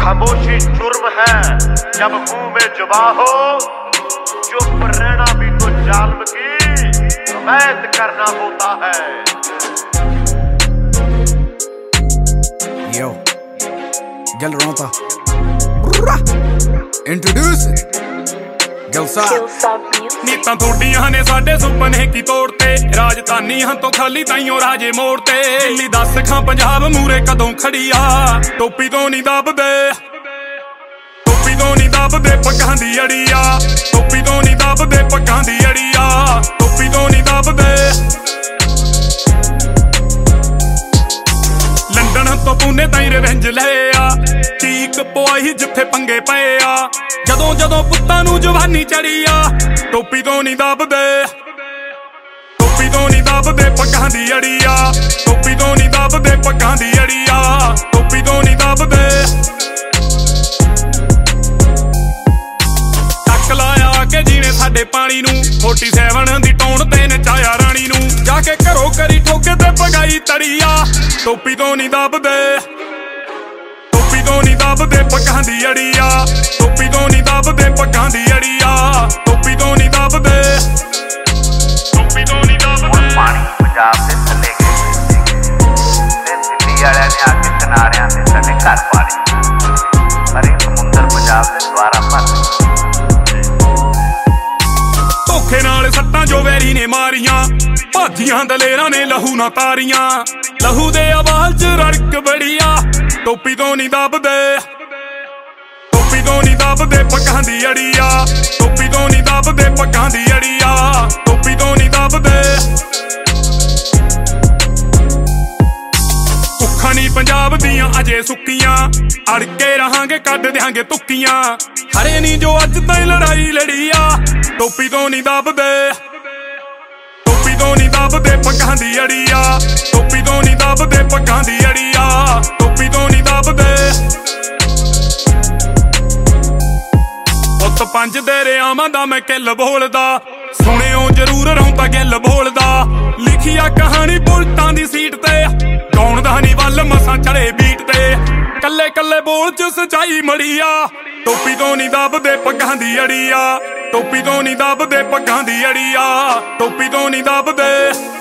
खामोशी जुर्म है जब मुंह में जुबां हो। चुप रहना भी तो जालिम की अवैध करना होता है। Yo, Gel Ronta. Introduce ਨੀਤਾਂ ਥੋਡੀਆਂ ਨੇ ਸਾਡੇ ਸੁਪਨੇ ਕੀ ਤੋੜ ਤੇ ਰਾਜਧਾਨੀਆਂ ਤੋਂ ਖਾਲੀ ਤਾਈਓ ਰਾਜੇ ਮੋੜ ਤੇ ਦਿੱਲੀ ਦੱਸ ਖਾਂ ਪੰਜਾਬ ਮੂਰੇ ਕਦੋਂ ਖੜੀ ਆ। ਟੋਪੀ ਤੋਂ ਨਹੀਂ ਦੱਬਦੇ, ਟੋਪੀ ਤੋਂ ਨਹੀਂ ਦੱਬਦੇ ਪੱਗਾਂ ਦੀ ਅੜੀ ਆ। ਟੋਪੀ ਤੋਂ ਨਹੀਂ ਦੱਬਦੇ ਪੱਗਾਂ ਦੀ ਅੜੀ ਆ। ਟੋਪੀ ਤੋਂ ਨਹੀਂ ਦੱਬਦੇ। ਲੰਡਨ ਤੋਂ ਪੂਨੇ ਤਾਈਂ ਰਿਵੈਂਜ ਲਏ ਆ। ਚੀਕ ਪਵਾਈ ਜਿੱਥੇ ਪੰਗੇ ਪਏ ਆ। ਜਦੋਂ ਜਦੋਂ ਪੁੱਤਾਂ ਨੂੰ ਜਵਾਨੀ ਚੜੀ ਆ। ਟੋਪੀ ਤੋਂ ਨਹੀਂ ਦੱਬਦੇ, ਟੋਪੀ ਤੋਂ ਨਹੀਂ ਦੱਬਦੇ ਪੱਗਾਂ ਦੀ ਅੜੀ ਆ। ਟੋਪੀ ਤੋਂ ਨਹੀਂ ਦੱਬਦੇ ਪੱਗਾਂ ਦੀ ਅੜੀ ਆ। ਟੋਪੀ ਤੋਂ ਨਹੀਂ ਦੱਬਦੇ। ਟੱਕ ਲਾਇਆ ਕੇ ਜੀਨੇ ਸਾਡੇ ਪਾਣੀ ਨੂੰ 47 ਦੀ ਟੌਣ ਤੇ ਨਚਾਇਆ ਰਾਣੀ ਨੂੰ। ਜਾ ਕੇ ਘਰੋਂ ਕਰੀ ਠੋਕੇ ਤੇ ਪਗਾਈ ਤੜੀ ਆ। ਟੋਪੀ ਤੋਂ ਨਹੀਂ ਦੱਬਦੇ, ਟੋਪੀ ਤੋਂ ਨਹੀਂ ਦੱਬਦੇ ਪੱਗਾਂ ਦੀ ਅੜੀ ਆ। ਟੋਪੀ ਤੋਂ ਨਹੀਂ ਦੱਬਦੇ ਪੱਗਾਂ ਦੀ ਅੜੀ ਆ। ਟੋਪੀ ਤੋਂ ਨਹੀਂ ਦੱਬਦੇ, ਟੋਪੀ ਤੋਂ ਨਹੀਂ ਦੱਬਦੇ। ਪਾਣੀ ਪੰਜਾਬ ਦੇ ਥੱਲੇ ਗਏ ਤੇ ਦਿੱਲੀ ਵਾਲਿਆਂ ਨੇ ਆ ਕੇ ਕਿਨਾਰਿਆਂ ਤੇ ਸਾਡੇ ਘਰ ਪਾ ਲਏ। ਪਰ ਇਹ ਸਮੁੰਦਰ ਪੰਜਾਬ ਦੇ ਦੁਆਰਾ ਭਰ ਧੋਖੇ ਨਾਲ ਸੱਟਾਂ ਜੋ ਵੈਰੀ ਨੇ ਮਾਰੀਆਂ। ਭਾਜੀਆਂ ਦਲੇਰਾਂ ਨੇ ਲਹੂ ਨਾ ਤਾਰੀਆਂ। ਲਹੂ ਦੇ ਆਵਾਜ਼ ਚ ਰੜਕ ਬੜੀ ਆ। ਟੋਪੀ ਤੋਂ ਨਹੀਂ ਦੱਬਦੇ, ਟੋਪੀ ਤੋਂ ਨਹੀਂ ਦੱਬਦੇ ਪੱਗਾਂ ਦੀ ਅੜੀ ਆ। ਟੋਪੀ ਤੋਂ ਨਹੀਂ ਦੱਬਦੇ ਪੱਗਾਂ ਦੀ ਅੜੀ ਆ। ਟੋਪੀ ਤੋਂ ਨਹੀਂ ਦੱਬਦੇ। ਕੁੱਖਾਂ ਨਹੀਂ ਪੰਜਾਬ ਦੀਆਂ ਅਜੇ ਸੁੱਕੀਆਂ। ਅੜ ਕੇ ਰਹਾਂਗੇ ਕੱਢ ਦਿਆਂਗੇ ਤੁੱਕੀਆਂ। ਹਰੇ ਨਹੀਂ ਜੋ ਅੱਜ ਤਾਈਂ ਲੜਾਈ ਲੜੀ ਆ। ਟੋਪੀ ਤੋਂ ਨਹੀਂ ਦੱਬਦੇ, ਟੋਪੀ ਤੋਂ ਨਹੀਂ ਦੱਬਦੇ ਪੱਗਾਂ ਦੀ ਅੜੀ ਆ। ਟੋਪੀ ਤੋਂ ਨਹੀਂ ਦੱਬਦੇ ਪੱਗਾਂ ਦੀ ਅੜੀ ਆ। ਟੋਪੀ ਤੋਂ ਨਹੀਂ ਦੱਬਦੇ। ਪੁੱਤ ਪੰਜ ਦਰਿਆਵਾਂ ਦਾ ਮੈਂ ਕਿੱਲ ਬੋਲਦਾ। ਸੁਣਿਓ ਜ਼ਰੂਰ ਰੌਂਤਾ ਗਿੱਲ ਬੋਲਦਾ। ਲਿਖਿਆ ਕਹਾਣੀ ਬੁਲਟਾਂ ਦੀ ਸੀਟ ਤੇ। ਗਾਉਣ ਦਾ ਨਹੀਂ ਵੱਲ ਮਸਾਂ ਚੜੇ ਬੀਟ ਤੇ। ਕੱਲੇ ਕੱਲੇ ਬੋਲ ਚ ਸਚਾਈ ਮੜੀ ਆ। ਟੋਪੀ ਤੋਂ ਨਹੀਂ ਦੱਬਦੇ ਪੱਗਾਂ ਦੀ ਅੜੀ ਆ। ਟੋਪੀ ਤੋਂ ਨਹੀਂ ਦੱਬਦੇ ਪੱਗਾਂ ਦੀ ਅੜੀ ਆ। ਟੋਪੀ ਤੋਂ ਨਹੀਂ ਦੱਬਦੇ।